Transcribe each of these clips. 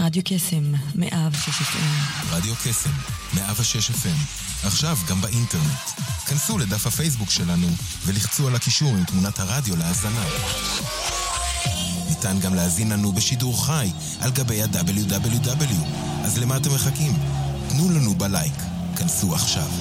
רדיו קסם, 106 FM. רדיו קסם, 106 FM. עכשיו גם באינטרנט. כנסו לדף הפייסבוק שלנו ולחצו על הקישור עם תמונת הרדיו להאזנה. ניתן גם להאזין לנו בשידור חי על גבי ה-www. אז למה אתם מחכים? תנו לנו בלייק. כנסו עכשיו.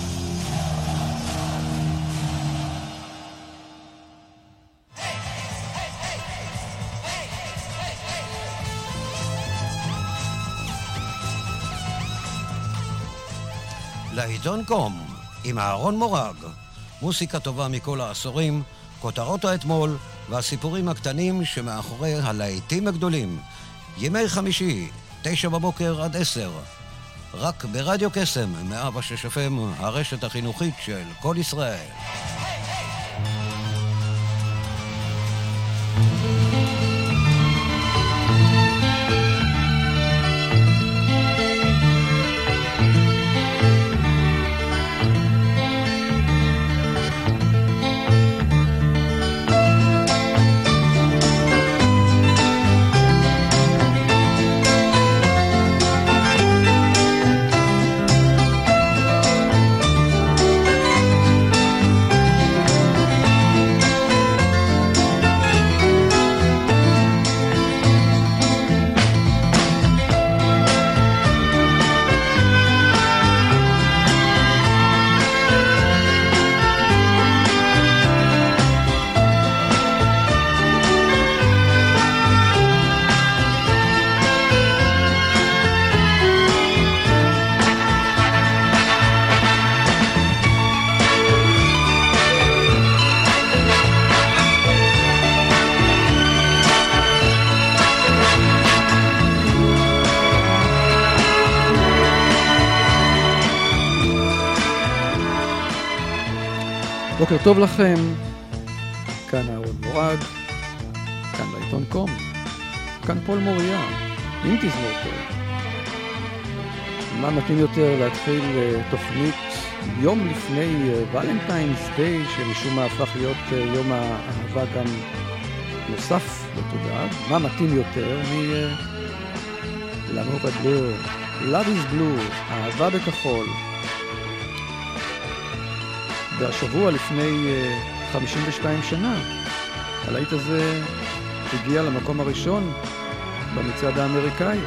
לעיתון קום, עם אהרון מורג, מוסיקה טובה מכל העשורים, כותרות האתמול והסיפורים הקטנים שמאחורי הלהיטים הגדולים. ימי חמישי, 9 בבוקר עד 10, רק ברדיו קסם, 106 FM, הרשת החינוכית של כל ישראל. בוקר טוב לכם, כאן אהרון מורג, כאן לעיתון קום, כאן פול מוריה, אם תזמור טוב. מה מתאים יותר להתחיל תוכנית יום לפני ולנטיינס דיי, שמשום מה הפך להיות יום האהבה גם נוסף בתודעה. מה מתאים יותר לאמור בבלו, Love is Blue, אהבה בכחול. והשבוע לפני 52 שנה, הלהיט הזה הגיע למקום הראשון במצעד האמריקאי.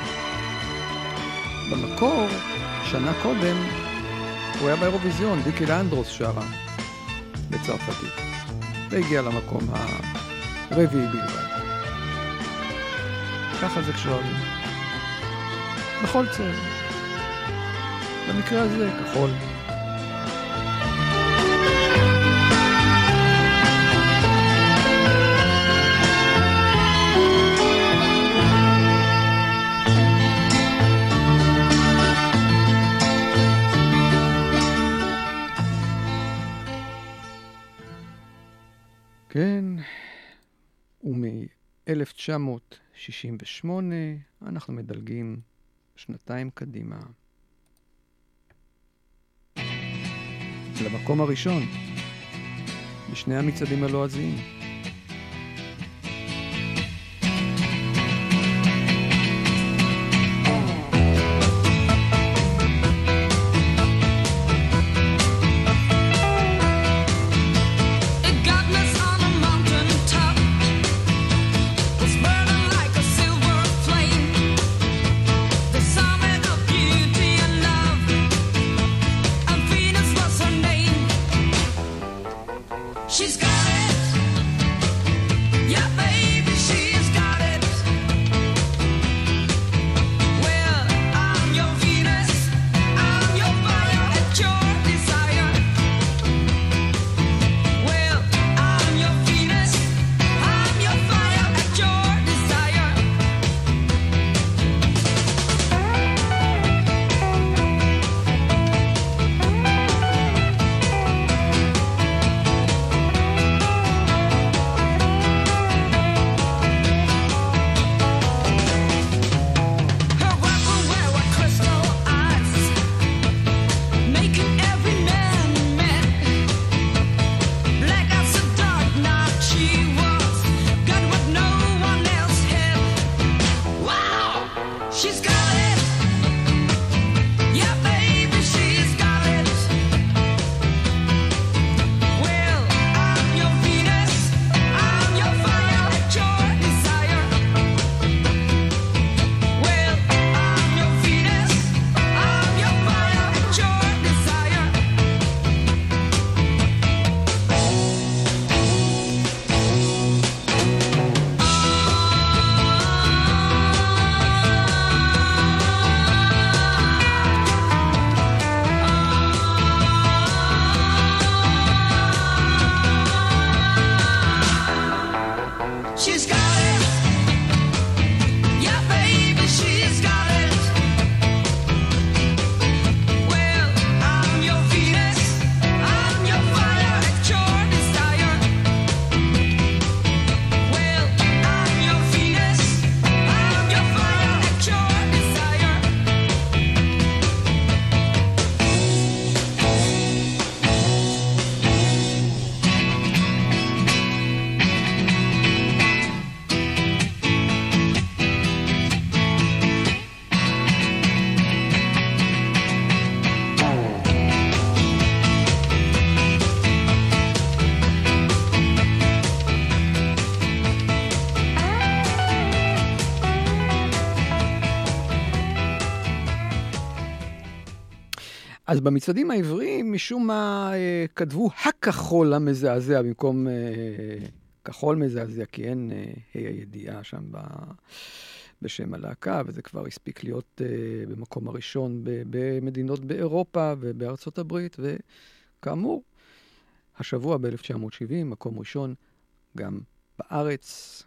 במקור, שנה קודם, הוא היה באירוויזיון, דיקי לאנדרוס שרה בצרפתית. והגיע למקום הרביעי בלבד. ככה זה כשאוהבים. בכל צבע. במקרה הזה, כחול. כן, ומ-1968 אנחנו מדלגים שנתיים קדימה למקום הראשון בשני המצעדים הלועזיים. She's got it. אז במצעדים העבריים, משום מה כתבו הכחול המזעזע, במקום כחול מזעזע, כי אין הידיעה שם בשם הלהקה, וזה כבר הספיק להיות במקום הראשון במדינות באירופה ובארצות הברית, וכאמור, השבוע ב-1970, מקום ראשון גם בארץ.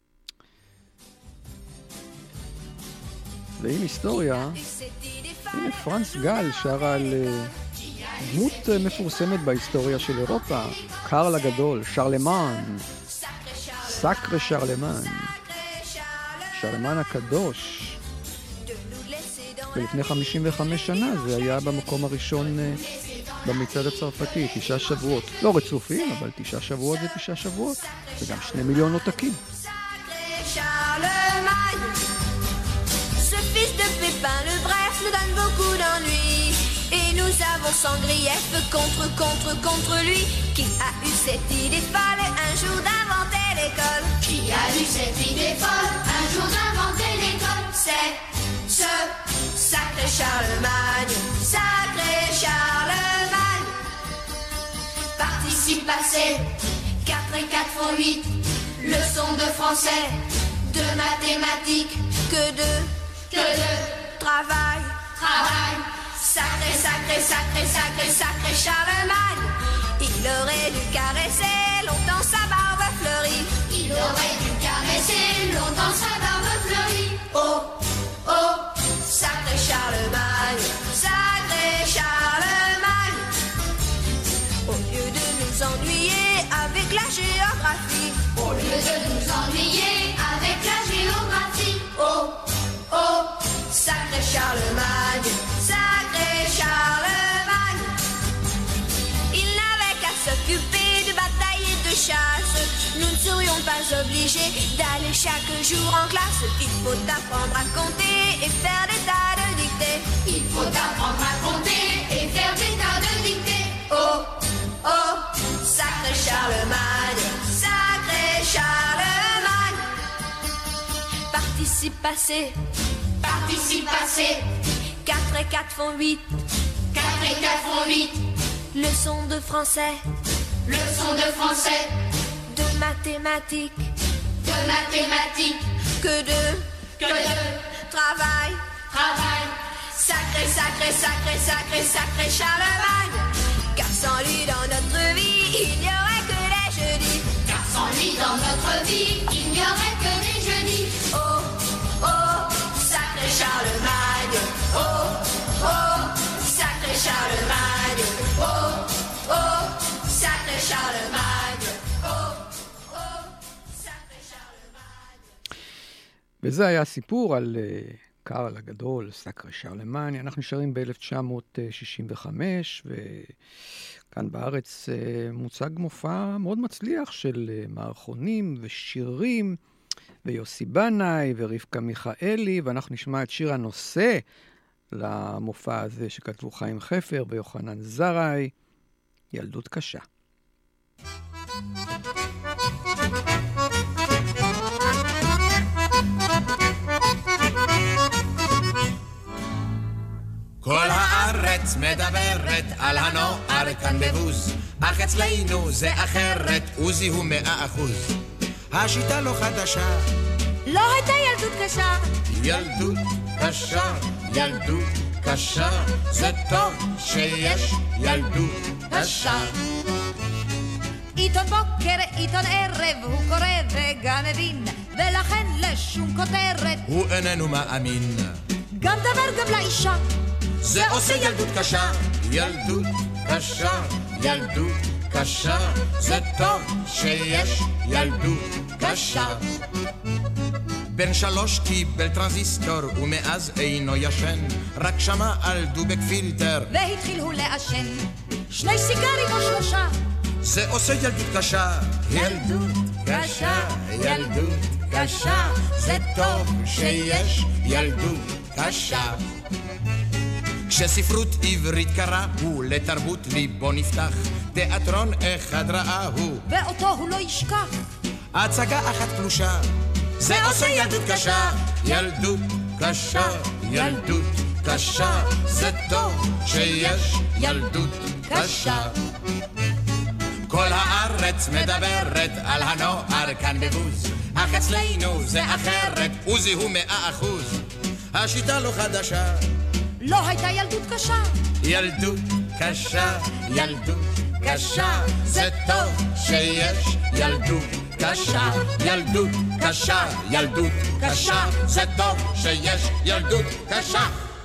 ועם היסטוריה, הנה פרנס גל שרה על דמות מפורסמת בהיסטוריה של אירופה, קרל הגדול, שרלמן, סאקרה שרלמן, שרלמן הקדוש. ולפני 55 שנה זה היה במקום הראשון במצעד הצרפתי, 9 שבועות. לא רצופים, אבל 9 שבועות זה 9 שבועות. וגם 2 מיליון עותקים. Ce fils de Pépin le Bref nous donne beaucoup d'ennuis. Et nous avons sans grief contre lui. Qui a eu cette idée folle un jour d'inventer l'école? Qui a eu cette idée folle un jour d'inventer l'école? C'est ce sacré Charlemagne, sacré Charlemagne. Participe passé, 4 et 4 font 8. Leçon de français, de mathématiques. Que de travail. Sacré, sacré, sacré, sacré, sacré Charlemagne. Il aurait dû caresser longtemps sa barbe fleurie. Il aurait dû caresser longtemps sa barbe fleurie. Oh, oh, sacré Charlemagne, sacré Charlemagne. Au lieu de nous ennuyer avec la géographie. Au lieu de nous ennuyer avec la géographie. Oh, oh, sacré Charlemagne, sacré Charlemagne. Il n'avait qu'à s'occuper de bataille et de chasse. Nous ne serions pas obligés d'aller chaque jour en classe. Il faut apprendre à compter et faire des tas de dictées. Il faut apprendre à compter et faire des tas de dictées. Oh, oh, sacré Charlemagne, sacré Charlemagne. Participe passé. Participe passé. 4 et 4 font 8. 4 et 4 font 8. Leçon de français. Leçon de français. De mathématiques. De mathématiques. Que de travail. Sacré, sacré, sacré, sacré, sacré Charlemagne. Car sans lui dans notre vie, il n'y aurait que les jeudis. Car sans lui dans notre vie, il n'y aurait que des jeudis. Oh, oh, sacré Charlemagne. Oh, oh, sacré Charlemagne. Oh, oh, sacré Charlemagne. Oh, oh, sacré Charlemagne. וזה היה סיפור על קרל הגדול, סאקרה שרלמאן. אנחנו נשארים ב-1965, וכאן בארץ מוצג מופע מאוד מצליח של מערכונים ושירים, ויוסי בנאי ורבקה מיכאלי, ואנחנו נשמע את שיר הנושא למופע הזה שכתבו חיים חפר ויוחנן זרעי, ילדות קשה. כל הארץ מדברת על הנוער כאן בבוז, אך אצלנו זה אחרת, עוזי הוא 100%. השיטה לא חדשה, לא הייתה ילדות קשה. ילדות קשה, ילדות קשה, זה טוב שיש ילדות קשה. עיתון בוקר, עיתון ערב, הוא קורא וגם מבין, ולכן לשום כותרת הוא איננו מאמין. גם דבר גם לאישה, זה עושה ילדות קשה, ילדות קשה, ילדות קשה, זה טוב שיש ילדות קשה. בן 3 קיבל טרנזיסטור ומאז אינו ישן, רק שמע על דובק פילטר והתחיל הוא לעשן 2 סיגרים או 3. זה עושה ילדות קשה, ילדות קשה, ילדות קשה, זה טוב שיש ילדות קשה. כשספרות עברית קראו, לתרבות ליבו נפתח, תיאטרון אחד ראהו, ואותו הוא לא ישכח. הצגה אחת פלושה, זה עושה ילדות קשה, ילדות קשה, ילדות קשה, זה טוב שיש ילדות קשה. כל הארץ מדברת על הנוער כאן בבוז, אך אצלנו זה אחרת, עוזי הוא 100%. השיטה לא חדשה, לא הייתה ילדות קשה. ילדות קשה, ילדות קשה, זה טוב שיש ילדות קשה, ילדות קשה, ילדות קשה, זה טוב שיש ילדות קשה.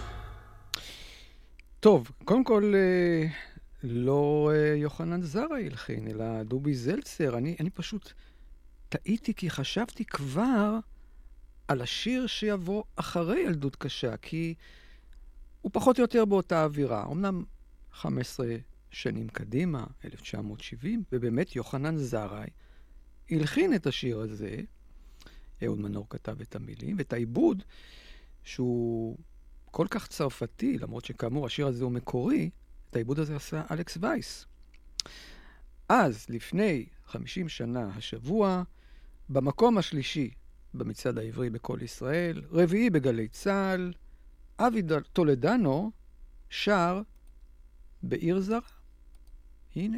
טוב, קודם כל לא יוחנן זרה הלחין, אלא דובי זלצר. אני פשוט טעיתי כי חשבתי כבר על השיר שיבוא אחרי ילדות קשה, כי הוא פחות או יותר באותה אווירה. אמנם 15 שנים קדימה, 1970, ובאמת יוחנן זרה הלחין את השיר הזה. אהוד מנור כתב את המילים, ואת העיבוד שהוא כל כך צרפתי, למרות שכאמור השיר הזה הוא מקורי, את העיבוד הזה עשה אלכס וייס. אז, לפני 50 שנה השבוע, במקום השלישי במצעד העברי בכל ישראל, רביעי בגלי צהל, אבי טולדנו שר בעיר זרה. הנה.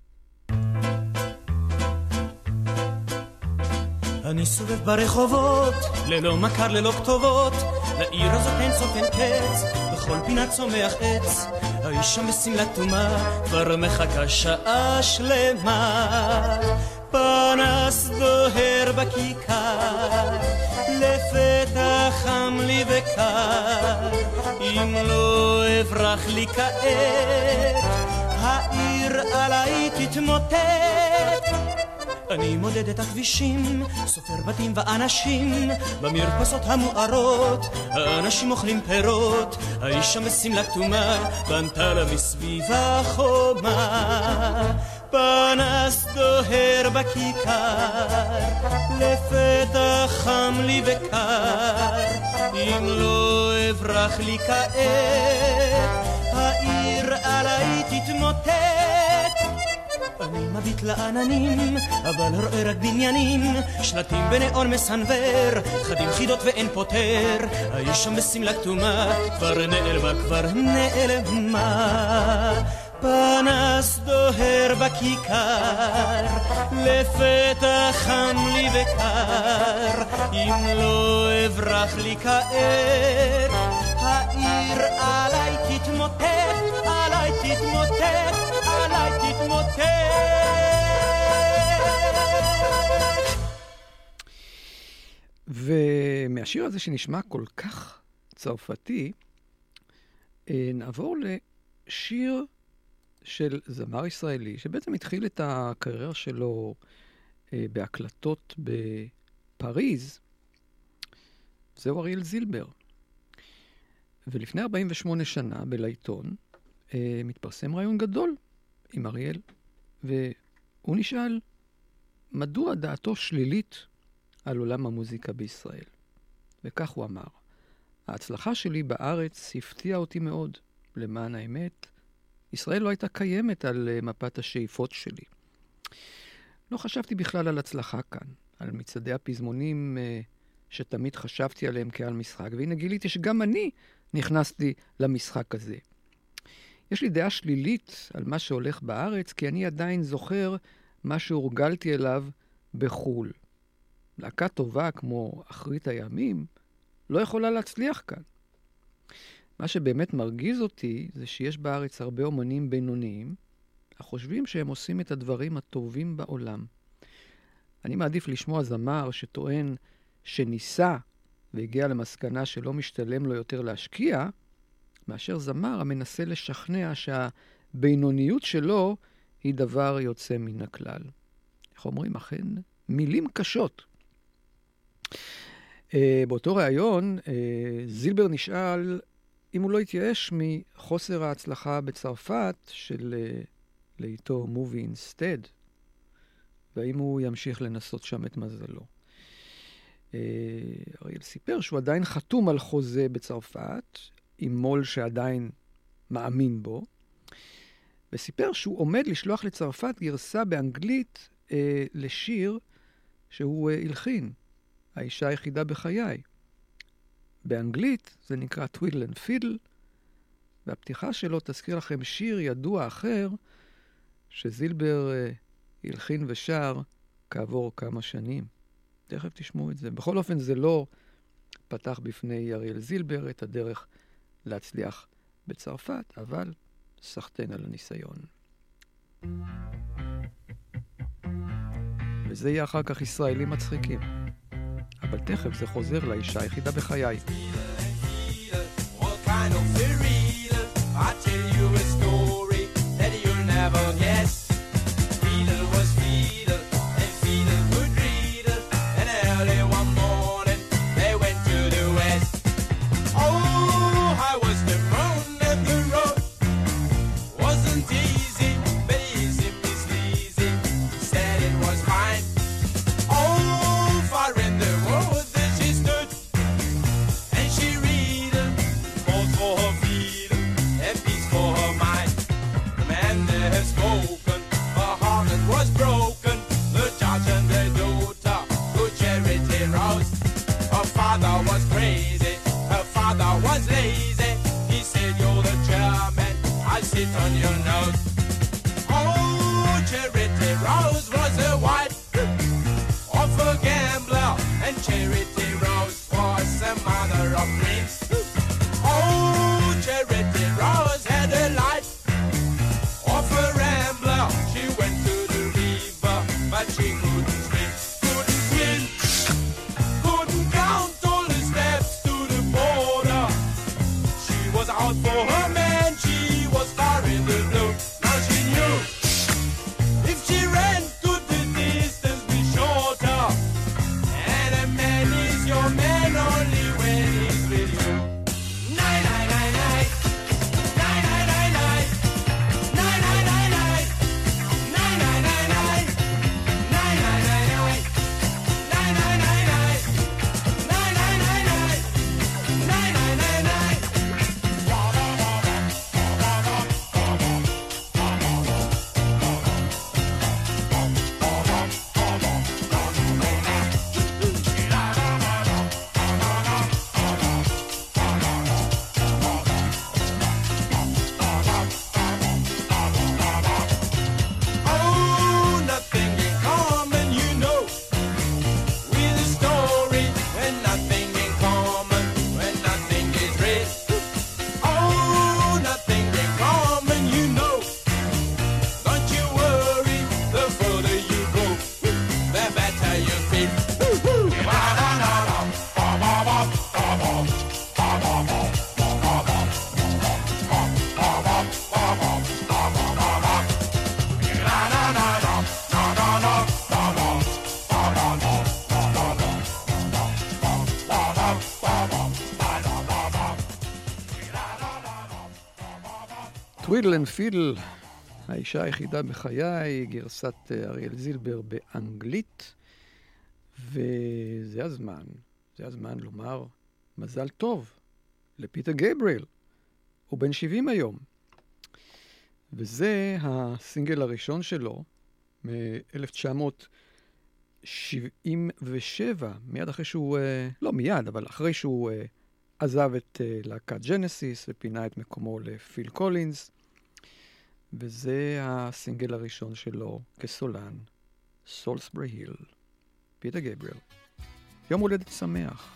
אני סובב ברחובות, ללא מכר, ללא כתובות, לעיר הזאת אין סוף אין קץ, בכל פינה צומח עץ, האישה בשמלה תומה, כבר מחכה שעה שלמה, פנס דוהר בכיכר, לפתע חם לי וקר, אם לא אברח לי כעת, העיר עליי תתמוטט. אני מודד את הכבישים, סופר בתים ואנשים, במרפסות המוארות, האנשים אוכלים פירות, האישה בשמלה כתומה, בנתה לה מסביבה חומה. פנס דוהר בכיכר, לפתע חם לי וקר, אם לא אברח לי כעת, העיר עליי תתמוטט. אני מביט לעננים, אבל רואה רק בניינים, שלטים בנאון מסנבר, חדים חידות ואין פותר, האיש שם בשמלה כתומה, כבר נעלמה, כבר נעלמה. פנס דוהר בכיכר, לפתע חם לי וקר, אם לא אברח לי כעת, העיר עליי תתמוטט, עליי תתמוטט, עליי תתמוטט. ומהשיר הזה שנשמע כל כך צרפתי, נעבור לשיר של זמר ישראלי, שבעצם התחיל את הקריירה שלו בהקלטות בפריז. זהו אריאל זילבר. ולפני 48 שנה בלעיתון מתפרסם רעיון גדול עם אריאל, והוא נשאל מדוע דעתו שלילית על עולם המוזיקה בישראל. וכך הוא אמר: ההצלחה שלי בארץ הפתיעה אותי מאוד. למען האמת, ישראל לא הייתה קיימת על מפת השאיפות שלי. לא חשבתי בכלל על הצלחה כאן, על מצעדי הפזמונים שתמיד חשבתי עליהם כעל משחק, והנה גיליתי שגם אני נכנסתי למשחק הזה. יש לי דעה שלילית על מה שהולך בארץ, כי אני עדיין זוכר מה שהורגלתי אליו בחול. להקה טובה כמו אחרית הימים לא יכולה להצליח כאן. מה שבאמת מרגיז אותי זה שיש בארץ הרבה אומנים בינוניים, החושבים שהם עושים את הדברים הטובים בעולם. אני מעדיף לשמוע זמר שטוען שניסה והגיע למסקנה שלא משתלם לו יותר להשקיע, מאשר זמר המנסה לשכנע שהבינוניות שלו היא דבר יוצא מן הכלל. איך אומרים? אכן, מילים קשות. באותו ראיון, זילבר נשאל אם הוא לא התייאש מחוסר ההצלחה בצרפת של להיטו Movie Instead, והאם הוא ימשיך לנסות שם את מזלו. אריאל סיפר שהוא עדיין חתום על חוזה בצרפת, עם מול שעדיין מאמין בו, וסיפר שהוא עומד לשלוח לצרפת גרסה באנגלית לשיר שהוא הלחין, האישה היחידה בחיי. באנגלית זה נקרא Twiddle and Fiddle, והפתיחה שלו תזכיר לכם שיר ידוע אחר, שזילבר הלחין ושר כעבור כמה שנים. תכף תשמעו את זה. בכל אופן זה לא פתח בפני אריאל זילבר את הדרך להצליח בצרפת, אבל סחטן על הניסיון. וזה יהיה אחר כך ישראלים מצחיקים. אבל תכף זה חוזר לאישה היחידה בחיי. I tell you a story that you'll never guess. Fiedel was Fiedel, and Fiedel could read it. And early one morning, they went to the west. Oh, how was the moon and the road? Wasn't easy, but easy, Miss Easy. Said it was fine. Oh, far in the wood that she stood, and she read it, both for her feet. For her mind, the man that had spoken, her heart was broken. The judge and the daughter, who charity rose. Her father was crazy, her father was lazy. He said, "You're the chairman, I'll sit on your nose." Oh, Charity Rose was the wife of a gambler, and Charity Rose was the mother of dreams. Oh, Charity Rose had a life of a rambler. She went to the river, but she couldn't swim. Couldn't swim, couldn't count all the steps to the border. She was out for her man, she was far in the blue. Now she knew if she ran, could the distance be shorter? And a man is your man only when he's with you. Night, night, night, night. Night, night, night, night. Night, night, night, night. Night, night, night, night. Night, night, night, night. Night, night, night, night. Night, night, night, night. Night, night, night, night. Oh, nothing in common, you know, with a story, and nothing in common when nothing is real. Oh, nothing in common, you know. Don't you worry, the further you go, the better you feel. טווידל אנד פידל, האישה היחידה בחיי, גרסת אריאל זילבר באנגלית, וזה הזמן לומר מזל טוב לפיטר גייבריאל, הוא בן 70 היום, וזה הסינגל הראשון שלו מ-1977, מיד אחרי שהוא, לא מיד, אבל אחרי שהוא עזב את להקת ג'נסיס ופינה את מקומו לפיל קולינס, וזה הסינגל הראשון שלו כסולן, סולסברי היל, פיטר גייבריאל. יום הולדת שמח.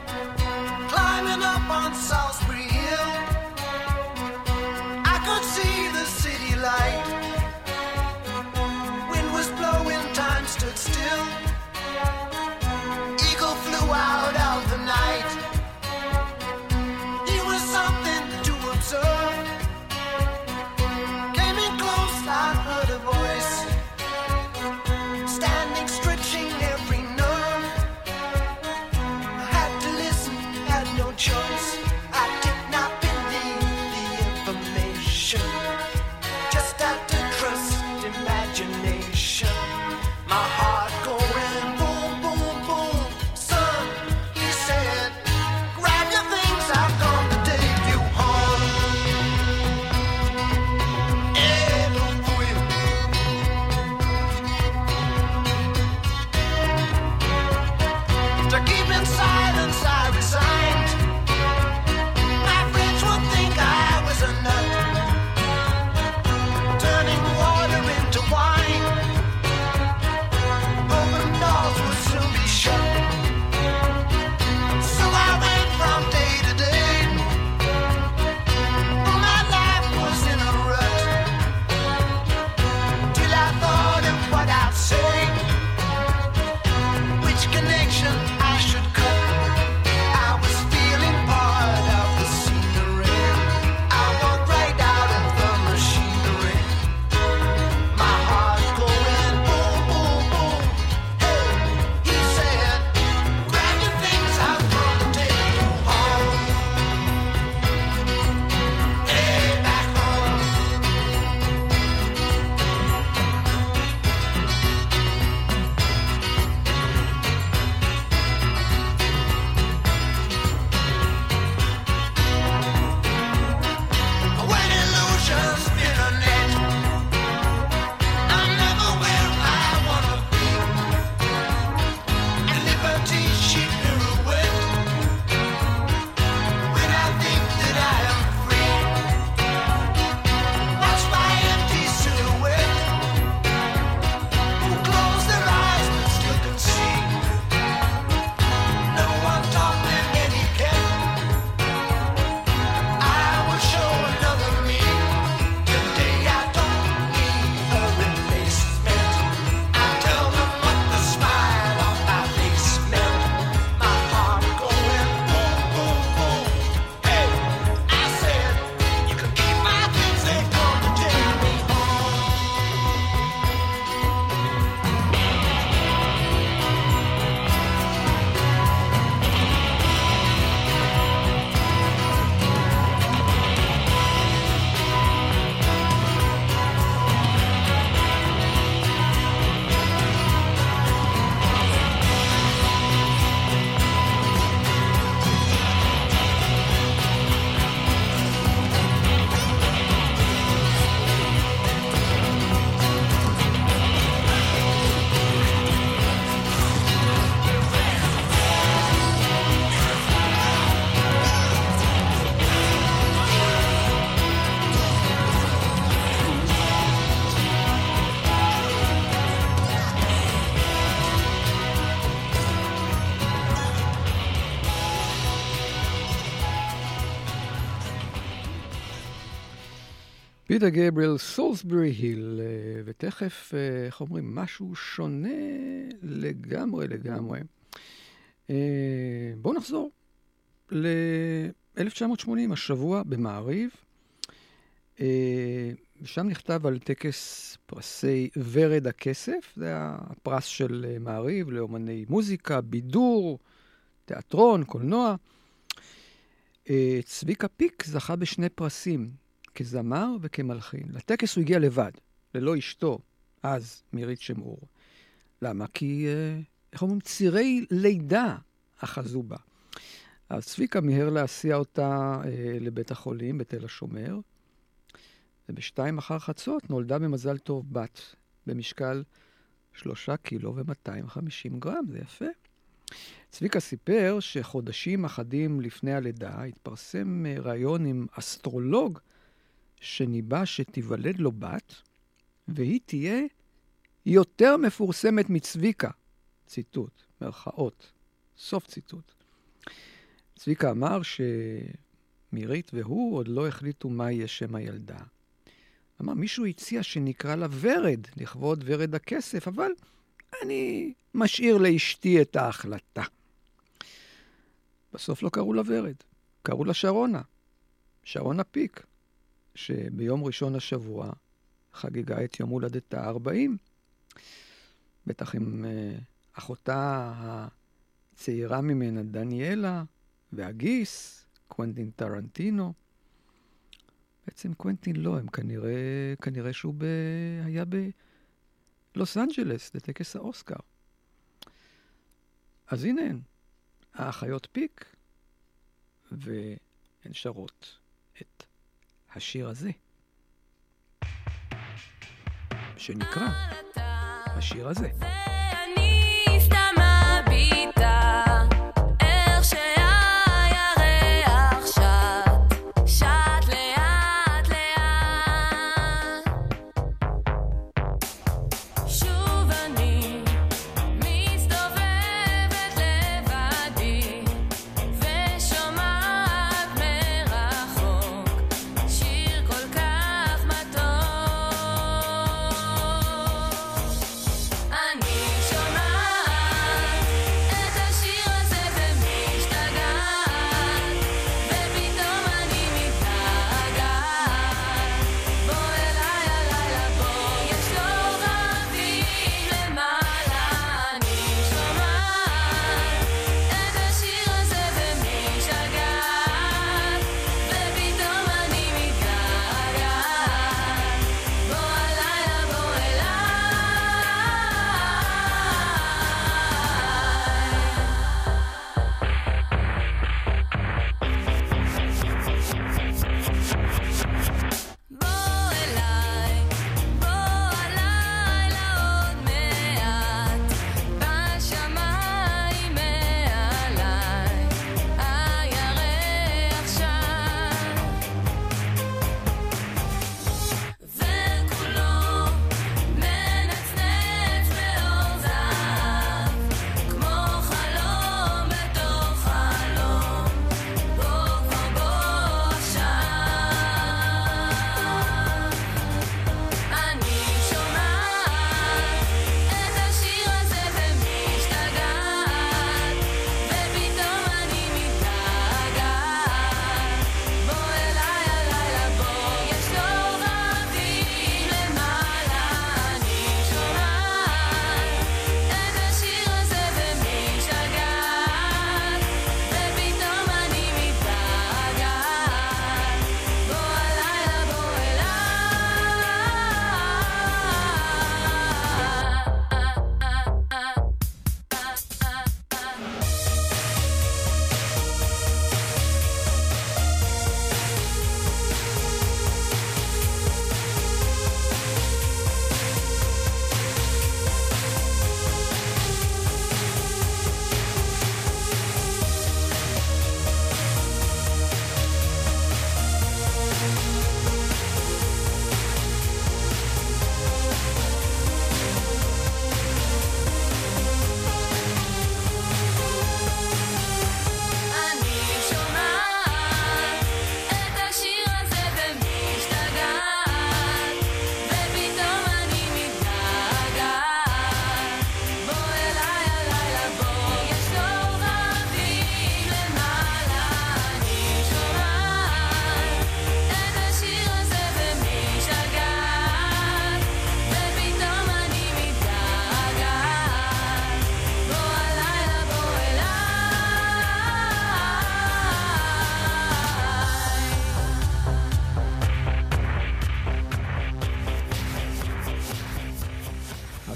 Climbing up on Salisbury Hill, I could see פיטר גבריאל, סולסברי היל, ותכף, איך אומרים, משהו שונה לגמרי. בואו נחזור ל-1980, השבוע במעריב. שם נכתב על טקס פרסי ורד הכסף, זה הפרס של מעריב לאומני מוזיקה, בידור, תיאטרון, קולנוע. צביקה פיק זכה בשני פרסים, כזמר וכמלחין. לטקס הוא הגיע לבד, ללא אשתו, אז מירית שמור. למה? כי, איך אומרים, צירי לידה אחזו בה. אז צביקה מיהר להסיע אותה לבית החולים בתל השומר, וב2 אחר חצות נולדה במזל טוב בת, במשקל 3 קילו ו-250 גרם, זה יפה. צביקה סיפר שחודשים אחדים לפני הלידה התפרסם ראיון עם אסטרולוג שניבא שתיוולד לו בת, והיא תהיה יותר מפורסמת מצביקה. ציטוט, מרכאות, סוף ציטוט. צביקה אמר שמירית והוא עוד לא החליטו מה יהיה שם הילדה. אמר, מישהו הציע שנקרא לה ורד, לכבוד ורד הכסף, אבל אני משאיר לאשתי את ההחלטה. בסוף לא קראו לה ורד, קראו לה שרונה, שרונה פיק, שביום ראשון השבוע חגגה את יום הולדתה 40, בטח עם אחותה הצעירה ממנה, דניאלה, והגיס, קוונטין טרנטינו. בעצם קוונטין לא, הם כנראה שהוא היה בלוס אנג'לס, לטקס האוסקר. אז הנה הן, האחיות פיק, והן שרות את השיר הזה, שנקרא השיר הזה. אני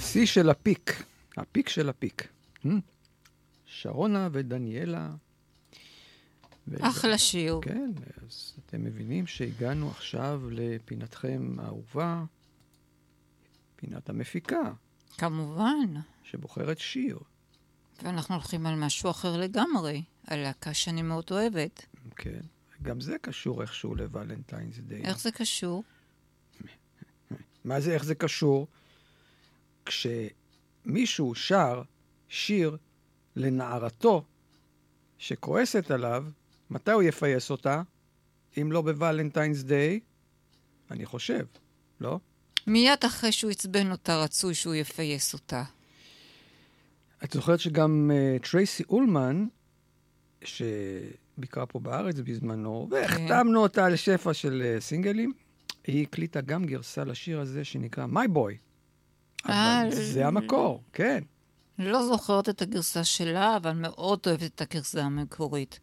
שיא של הפיק. הפיק של הפיק. שרונה ודניאלה. אחלה שיר. כן, אז אתם מבינים שהגענו עכשיו לפינתכם האהובה, פינת המפיקה. כמובן. שבוחרת שיר. ואנחנו הולכים על משהו אחר לגמרי, על להקה שאני מאוד אוהבת. כן, גם זה קשור איכשהו לוולנטיינס דיי. איך זה קשור? מה זה איך זה קשור? כשמישהו שר שיר לנערתו שכועסת עליו, מתי הוא יפייס אותה? אם לא בוולנטיינס דיי? אני חושב, לא? מיד אחרי שהוא עצבן אותה, רצוי שהוא יפייס אותה. את זוכרת שגם טרייסי אולמן, שביקרה פה בארץ בזמנו, והחתמנו אותה על שפע של סינגלים, היא הקליטה גם גרסה לשיר הזה שנקרא My Boy. אבל זה המקור, כן. לא זוכרת את הגרסה שלה, אבל מאוד אוהבת את הגרסה המקורית.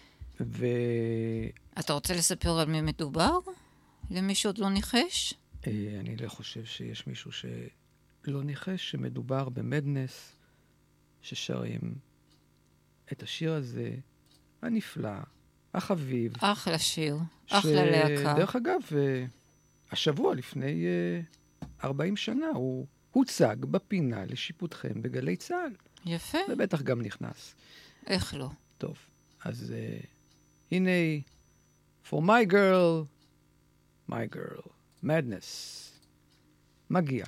אתה רוצה לספר על מי מדובר? למי שעוד לא ניחש? אני לא חושב שיש מישהו שלא ניחש שמדובר במדנס, ששרים את השיר הזה, הנפלא, החביב. אחלה שיר, אחלה להקה. דרך אגב, השבוע לפני 40 שנה הוא הוצג בפינה לשיפוטכם בגלי צהל. יפה. זה בטח גם נכנס. איך לא? טוב, אז הנה, for my girl, madness, מגיע.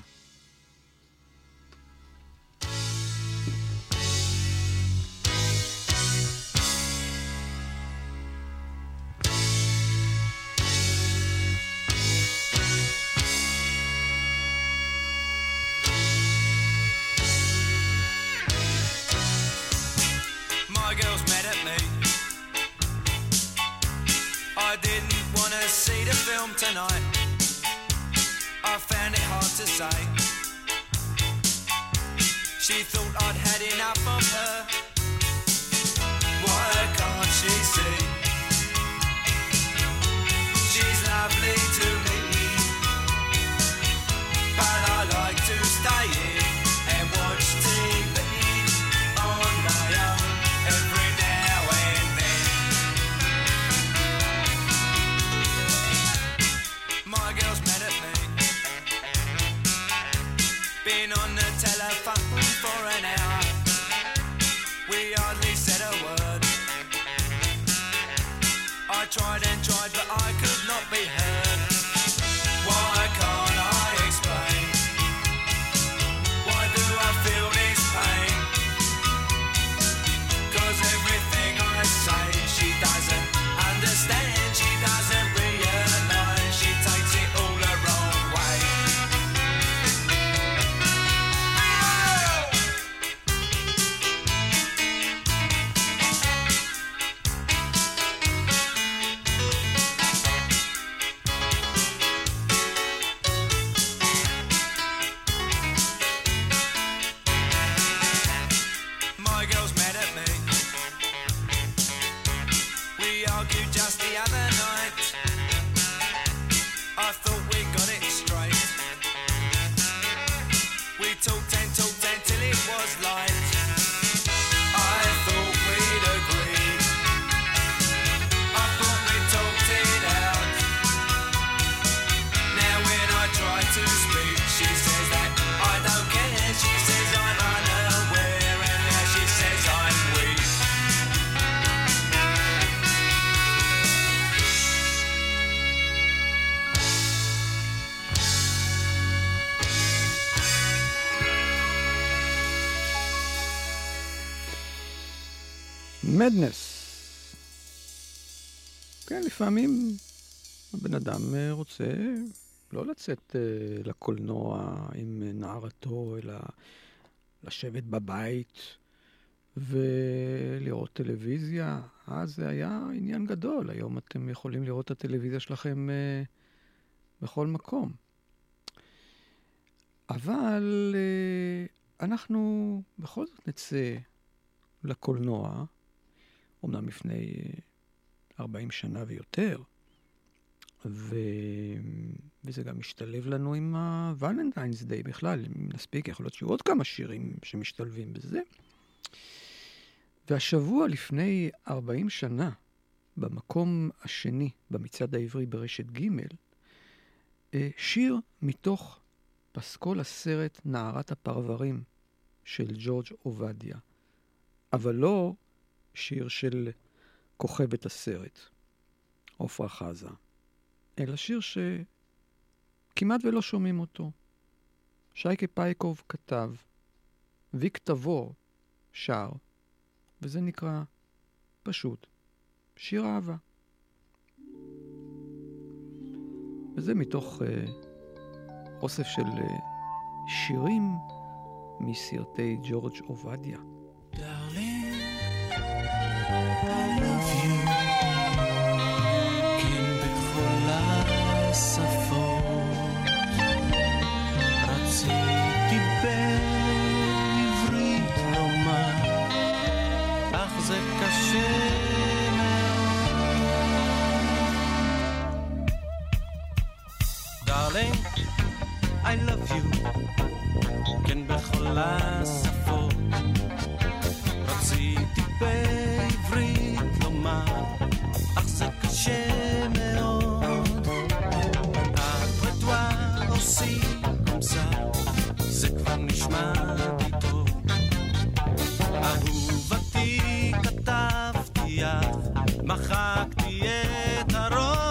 Tonight, I found it hard to say. She thought I'd had enough of her. Why can't she see? She's lovely to me, but I like to stay in and watch TV on my own every now and then. My girl's mad at me. Been on the telephone for an hour. We hardly said a word. I tried and tried, but I could not be heard. Why can't I explain? Why do I feel this pain? 'Cause everything I say she doesn't understand. She doesn't realize. She takes it all the wrong way. My girl's mad at me. We argued just the other night. I thought we got it straight. We talked till it was light. I thought we'd agreed. I thought we talked it out. Now when I try to speak, she says that I don't care. She says I'm unaware, and now she says I'm weak. מדנס. כן, לפעמים הבן אדם רוצה לא לצאת לקולנוע עם נערתו, אלא לשבת בבית ולראות טלוויזיה. אז זה היה עניין גדול. היום אתם יכולים לראות את הטלוויזיה שלכם בכל מקום. אבל אנחנו בכל זאת נצא לקולנוע, אומנם לפני 40 שנה ויותר, וזה גם משתלב לנו עם ה-Valentine's Day בכלל, אם נספיק, יכול להיות שיהיו עוד כמה שירים שמשתלבים בזה. והשבוע לפני 40 שנה, במקום השני במצעד העברי ברשת ג', שיר מתוך פסקול הסרט נערת הפרברים של ג'ורג' עובדיה, אבל לא שיר של כוכבת הסרט, עופרה חזה, אלא שיר שכמעט ולא שומעים אותו. שייקה פייקוב כתב, ויק תבור שר, וזה נקרא פשוט שיר אהבה. וזה מתוך אוסף של שירים מסרטי ג'ורג' עובדיה. Darling, I love you. כן בכל השפות רציתי בעברית לומר, אך זה קשה מאוד. Darling, I love you. כן בכל השפות רציתי בעברית לומר, אך זה קשה מאוד. הפרטואר עושי קומסה, זה כבר נשמע לי טוב. אהובתי כתבתי אך מחקתי את הרוב.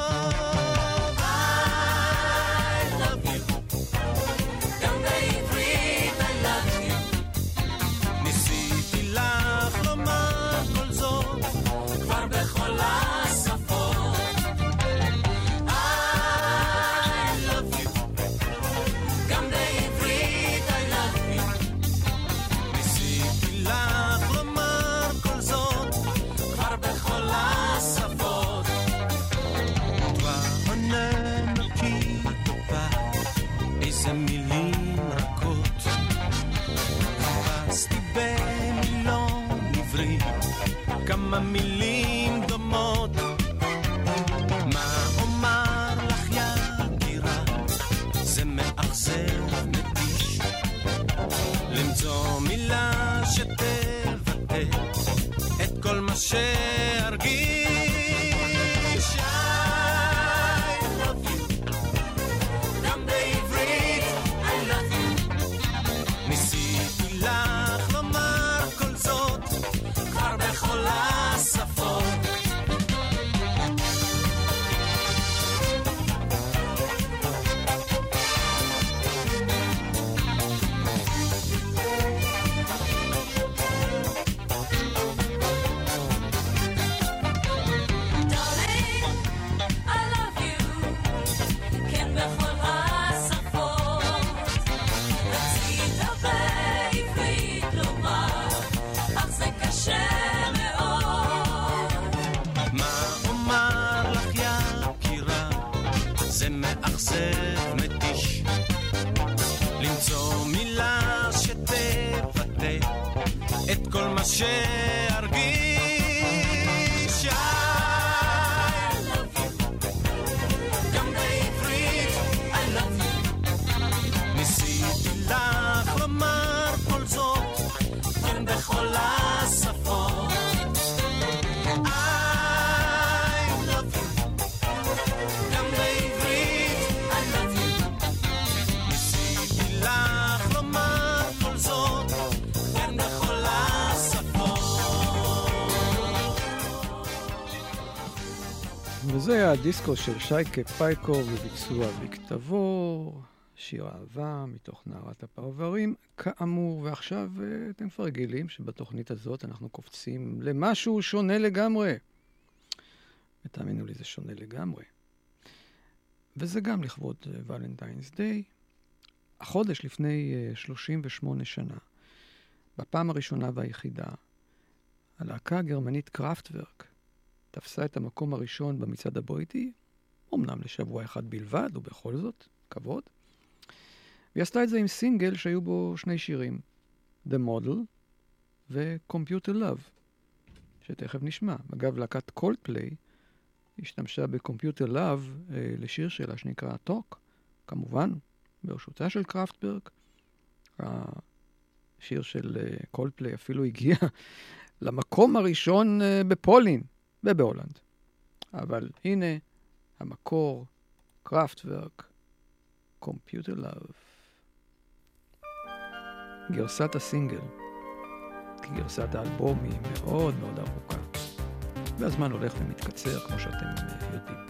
כמה מילים דומות, מה אומר לך יקירה, זה מאכזב מתיש, למצוא מילה שתבטא את כל מה שארגיש. I love you, גם בעברית I love you, ניסיתי לך לומר כל זאת כבר בכל השפות. מאכזב מתיש, למצוא מילה שתבטא את כל מה שארגיש. I love you, גם בעברית I love you, ניסיתי לך לומר כל זאת, כן בכל השפות. וזה היה הדיסקו של שייקה פייקוב בביצוע ויק תבור, שיר אהבה מתוך נערת הפרברים, כאמור. ועכשיו אתם כבר רגילים שבתוכנית הזאת אנחנו קופצים למשהו שונה לגמרי. ותאמינו לי, זה שונה לגמרי. וזה גם לכבוד ולנטיינס דיי. החודש לפני 38 שנה, בפעם הראשונה והיחידה, הלהקה הגרמנית קראפטוורק תפסה את המקום הראשון במצעד הבריטי, אמנם לשבוע אחד בלבד, ובכל זאת, כבוד. והיא עשתה את זה עם סינגל שהיו בו שני שירים, The Model ו-Computer Love, שתכף נשמע. אגב, להקת קולדפליי השתמשה בקומפיוטר לאב לשיר שלה שנקרא טוק, כמובן, ברשותה של קראפטברג. השיר של קולדפליי אפילו הגיע למקום הראשון בפולין ובהולנד. אבל הנה המקור, קראפטברג, קומפיוטר לאב. גרסת הסינגל, כי גרסת האלבום היא מאוד מאוד ארוכה. והזמן הולך ומתקצר, כמו שאתם יודעים.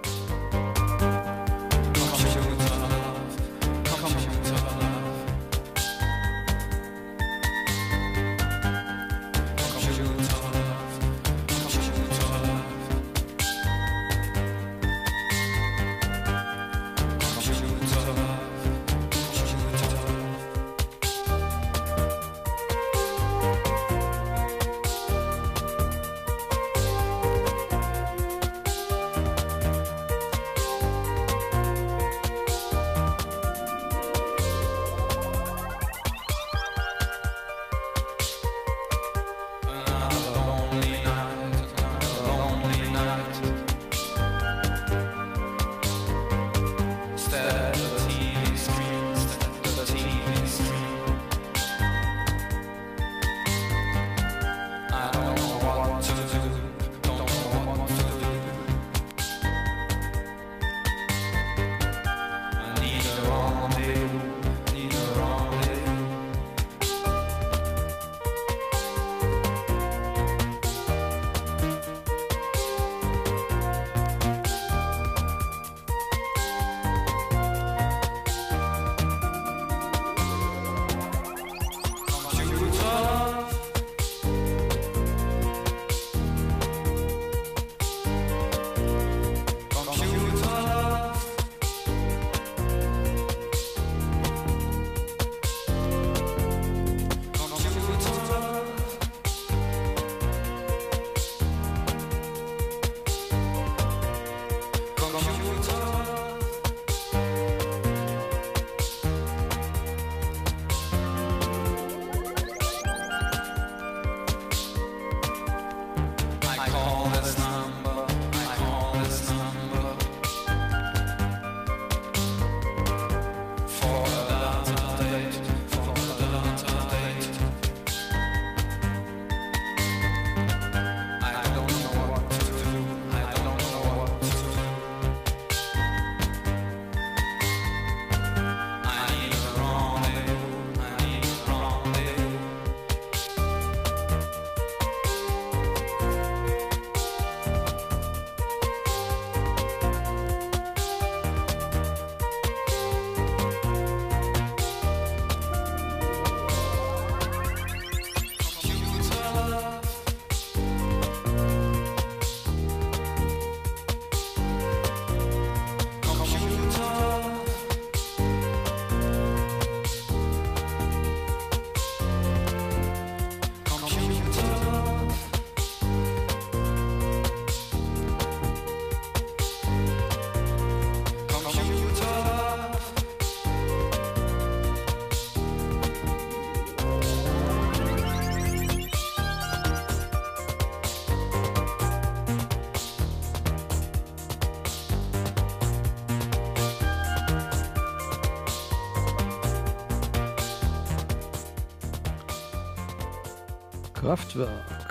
קראפטוורק,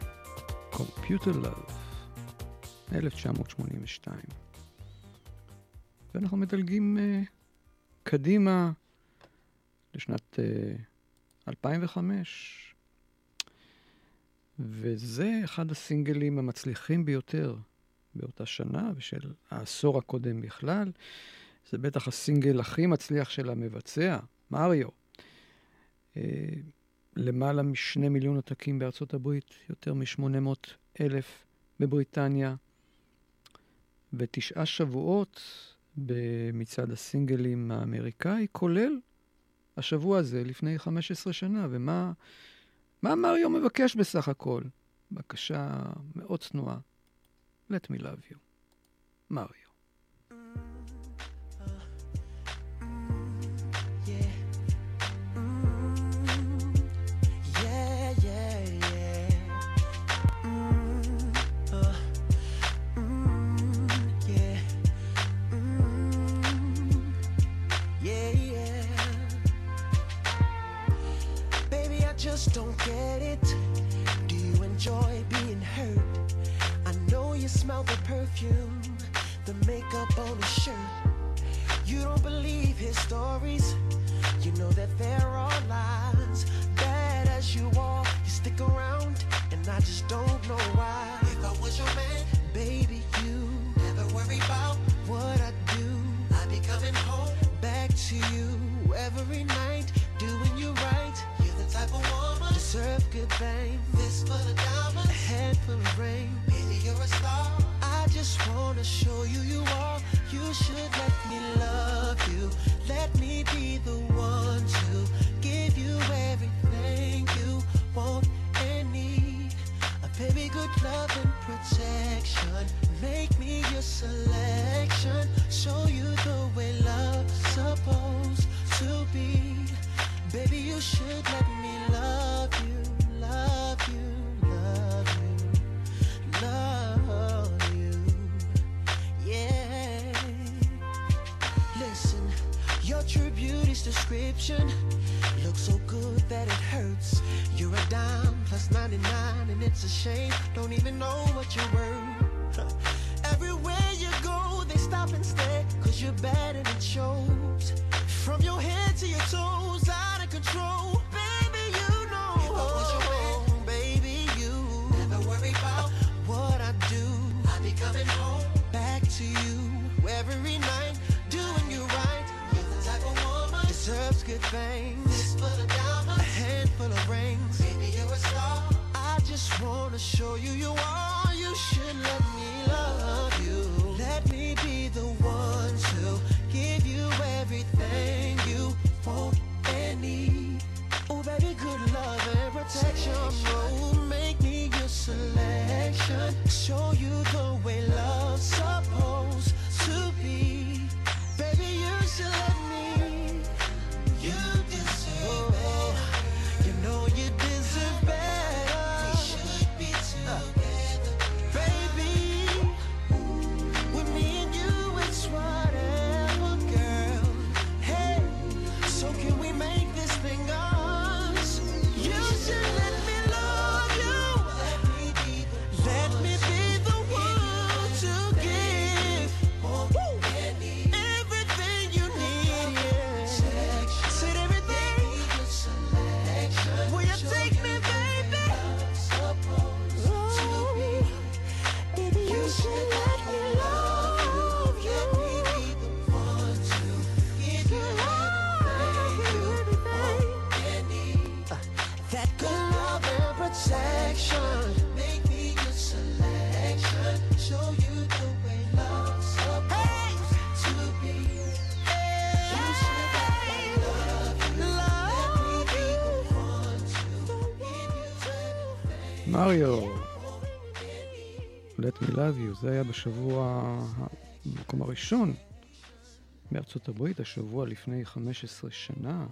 קומפיוטר לאב, 1982. ואנחנו מדלגים קדימה לשנת 2005, וזה אחד הסינגלים המצליחים ביותר באותה שנה ושל העשור הקודם בכלל. זה בטח הסינגל הכי מצליח של המבצע, מריו. למעלה מ2 מיליון עותקים בארצות הברית, יותר מ800,000 בבריטניה, ו9 שבועות במצעד הסינגלים האמריקאי, כולל השבוע הזה לפני 15 שנה. ומה מריו מבקש בסך הכל? בקשה מאוד צנועה. Let me love you. מריו. just don't get it. Do you enjoy being hurt? I know you smell the perfume, the makeup on his shirt. You don't believe his stories. You know that there are lies. Bad as you are, you stick around, and I just don't know why. If I was your man, baby, you never worry about what I do. I'd be coming home back to you every night, doing you right. You're the type of woman deserve good fame. Fistful of diamonds, a handful of rain. Baby, you're a star. I just wanna show you you are. You should let me love you. Let me be the one to give you everything you want and need. A baby, good love and protection. Make me your selection. Show you the way love's supposed to be. Baby, you should let me love you, love you, love you, love you. Yeah. Listen, your true beauty's description looks so good that it hurts. You're a dime plus 99, and it's a shame. Don't even know what you're worth. Everywhere you go, they stop and stare, 'cause you're bad and it shows. From your head to your toes, out of control. Baby, you know. If I was your man, baby, you never worry about what I do. I'll be coming home back to you every night, doing you right. You're the type of woman deserves good things. Fistful of diamonds, a handful of rings. Baby, you're a star. I just wanna show you you are. You should let me love you. Let me be the one to give you everything you want and need. Oh, baby, good love and protection. Oh, make me your selection. Show you the way love's supposed to be. Baby, you should let me. You deserve better. You know you deserve better. We should be together, baby. With me and you, it's whatever, girl. Hey, so can we make this thing us? You should let me love you. Let me be the one to give everything you need. Yeah. Said everything. Will you take me, baby? Ooh. Baby, you should let me love you. Let me be the one to give you everything you want and need. That good love and protection. Make me your selection. Show you the way love's supposed to be. You should let me love you. Let me be the one to give you everything. מריו, Let Me Love You, זה היה בשבוע המקום הראשון בארצות הברית, השבוע לפני 15 שנה,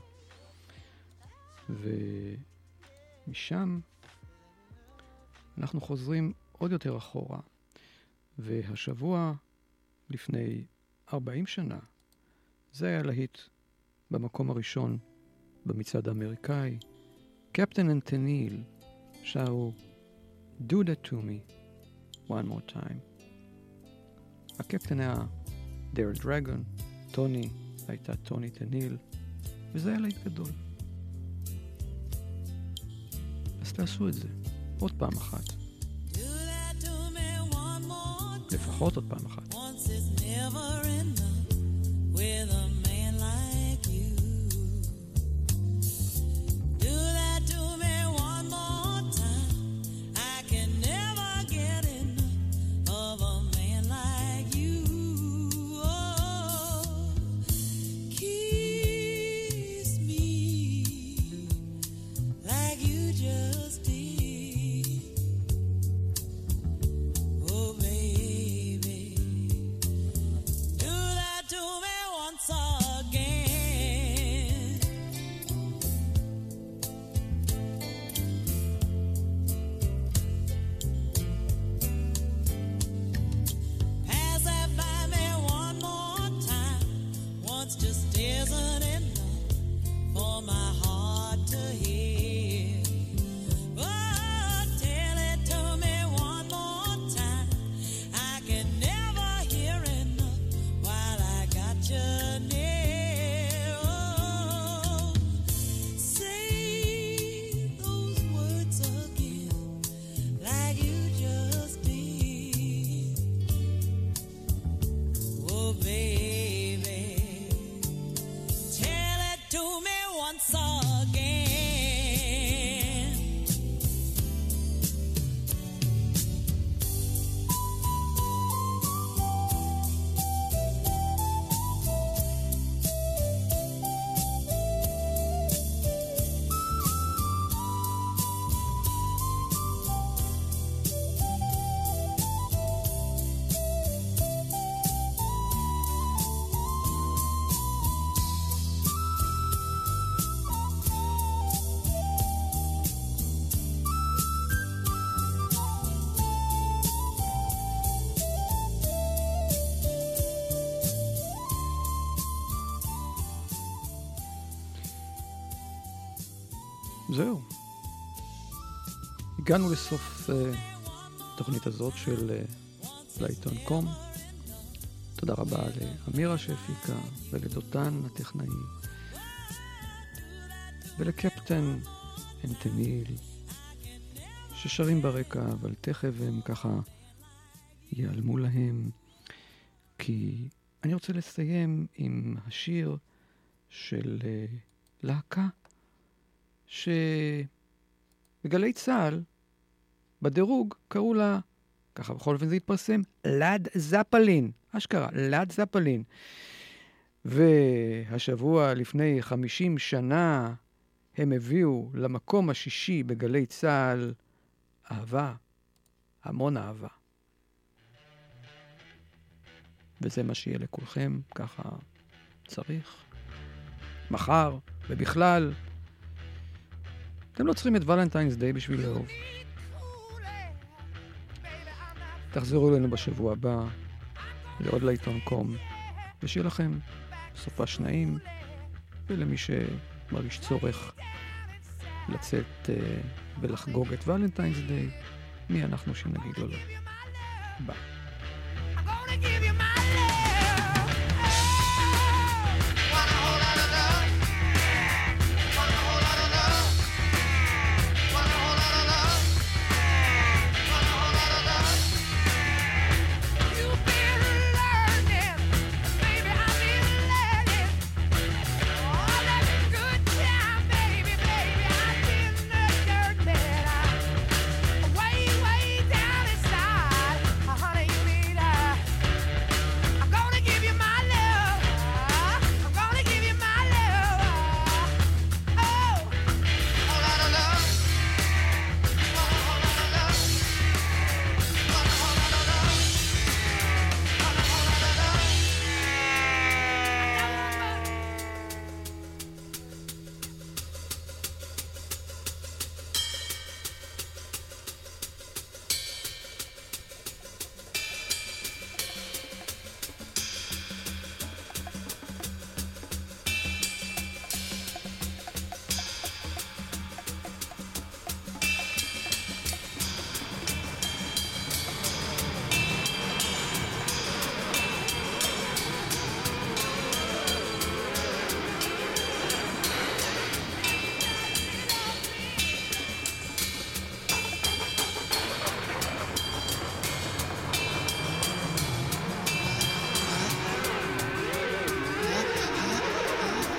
ומשם אנחנו חוזרים עוד יותר אחורה, והשבוע לפני 40 שנה זה היה להיט במקום הראשון במצעד האמריקאי. קפטן אנד טניל שרו Do That To Me One More Time. הקפטן היה דרל דרגון, טוני הייתה טוני טניל, וזה היה להיט גדול. אז תעשו את זה עוד פעם אחת, לפחות עוד פעם אחת. Once is never enough with a man like you. Do that to me one more time. I can never get enough of a man like you. Oh, kiss me like you just did. Oh, baby, do that to me once. זהו. הגענו לסוף התוכנית הזאת של לעיתון קום. תודה רבה לאמירה שהפיקה ולדותן הטכנאי ולקפטן אנטניל ששרים ברקע, אבל תכף הם ככה ייעלמו להם, כי אני רוצה לסיים עם השיר של להקה שבגלי צהל בדירוג קראו לה, ככה בכל אופן זה התפרסם, לד זפלין, אשכרה, לד זפלין. והשבוע לפני 50 שנה הם הביאו למקום השישי בגלי צהל אהבה, המון אהבה. וזה מה שיהיה לכולכם, ככה צריך. מחר ובכלל, אתם לא צריכים את ולנטיינס דיי בשביל לאהוב. תחזרו אלינו בשבוע הבא, לעוד לעיתון קום, ושיהיה לכם סופה שניים, ולמי שמרגיש צורך לצאת ולחגוג את ולנטיינס דיי, מי אנחנו שנגיד לו לא. ביי.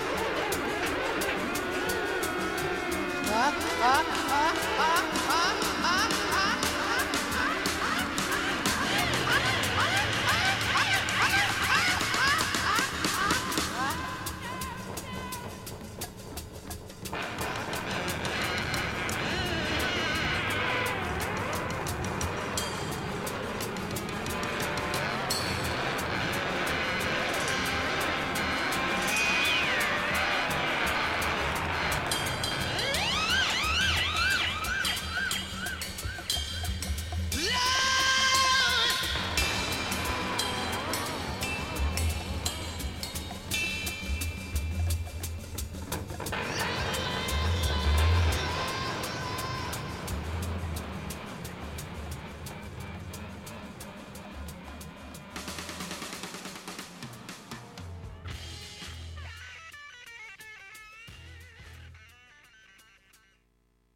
ah, ah, ah, ah.